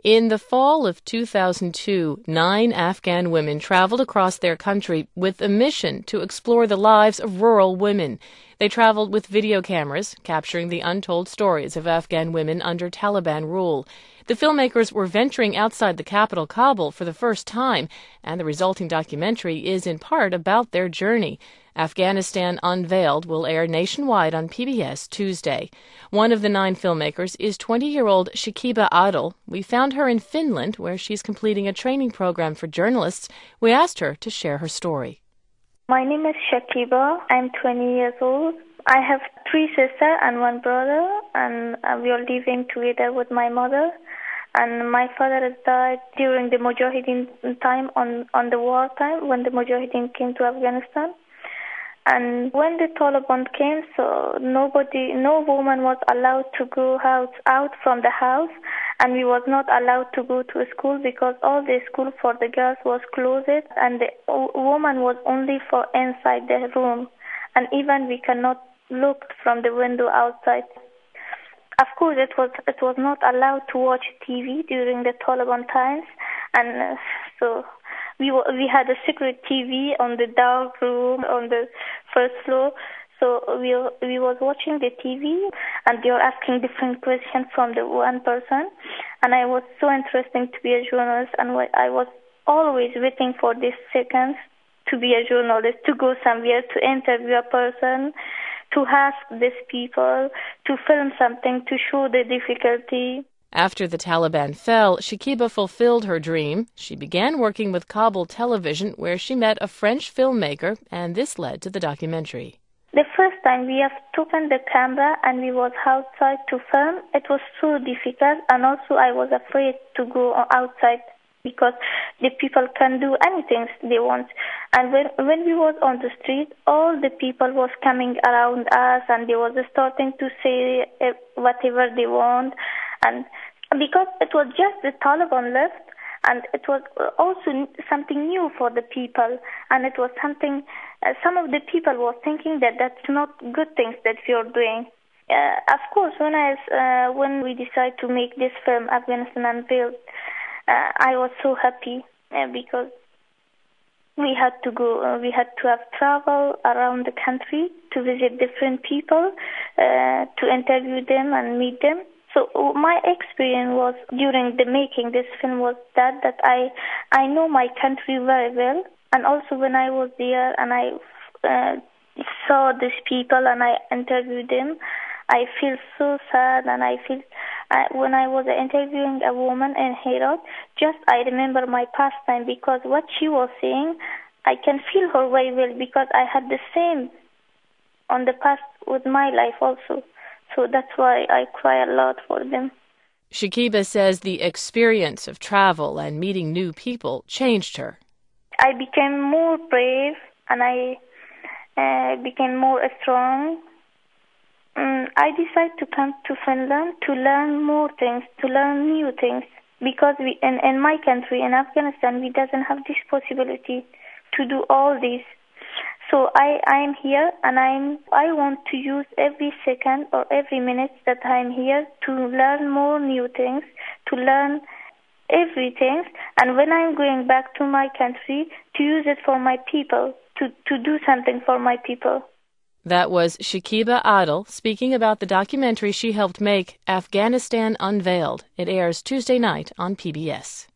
In the fall of 2002, 9 Afghan women traveled across their country with a mission to explore the lives of rural women. They traveled with video cameras, capturing the untold stories of Afghan women under Taliban rule. The filmmakers were venturing outside the capital, Kabul, for the first time, and the resulting documentary is in part about their journey. Afghanistan Unveiled will air nationwide on PBS Tuesday. One of the 9 filmmakers is 20-year-old Shakiba Adil. We found her in Finland, where she's completing a training program for journalists. We asked her to share her story. My name is Shakiba. I'm 20 years old. I have 3 sisters and 1 brother, and we are living together with my mother. And my father has died during the Mujahideen time, on the war time, when the Mujahideen came to Afghanistan. And when the Taliban came, so no woman was allowed to go out from the house, and we was not allowed to go to school because all the school for the girls was closed, and the woman was only for inside the room, and even we cannot look from the window outside. Of course, it was not allowed to watch TV during the Taliban times, and so we had a secret TV on the dark room on the first floor. So we was watching the TV, and they were asking different questions from the one person, and I was so interested to be a journalist, and I was always waiting for this second to be a journalist, to go somewhere, to interview a person, to ask these people, to film something, to show the difficulty. After the Taliban fell, Shakiba fulfilled her dream. She began working with Kabul Television, where she met a French filmmaker, and this led to the documentary. The first time we have taken the camera and we was outside to film, it was so difficult, and also I was afraid to go outside because the people can do anything they want. And when we was on the street, all the people was coming around us, and they was starting to say whatever they want. And because it was just the Taliban left, and it was also something new for the people, and it was something, some of the people were thinking that that's not good things that we are doing. Of course, when we decided to make this film, Afghanistan Unveiled, I was so happy because we had to have travel around the country to visit different people, to interview them and meet them. So my experience was during the making this film was that I know my country very well, and also when I was there and I saw these people and I interviewed them, I feel so sad, and I feel when I was interviewing a woman in Herat, just I remember my past time, because what she was saying, I can feel her very well because I had the same on the past with my life also. So that's why I cry a lot for them. Shakiba says the experience of travel and meeting new people changed her. I became more brave, and I became more strong. I decided to come to Finland to learn more things, to learn new things, because in my country, in Afghanistan, we doesn't have this possibility to do all this. So I am here, and I want to use every second or every minute that I'm here to learn more new things, to learn everything, and when I'm going back to my country, to use it for my people, to do something for my people. That was Shakiba Adil speaking about the documentary she helped make, Afghanistan Unveiled. It airs Tuesday night on PBS.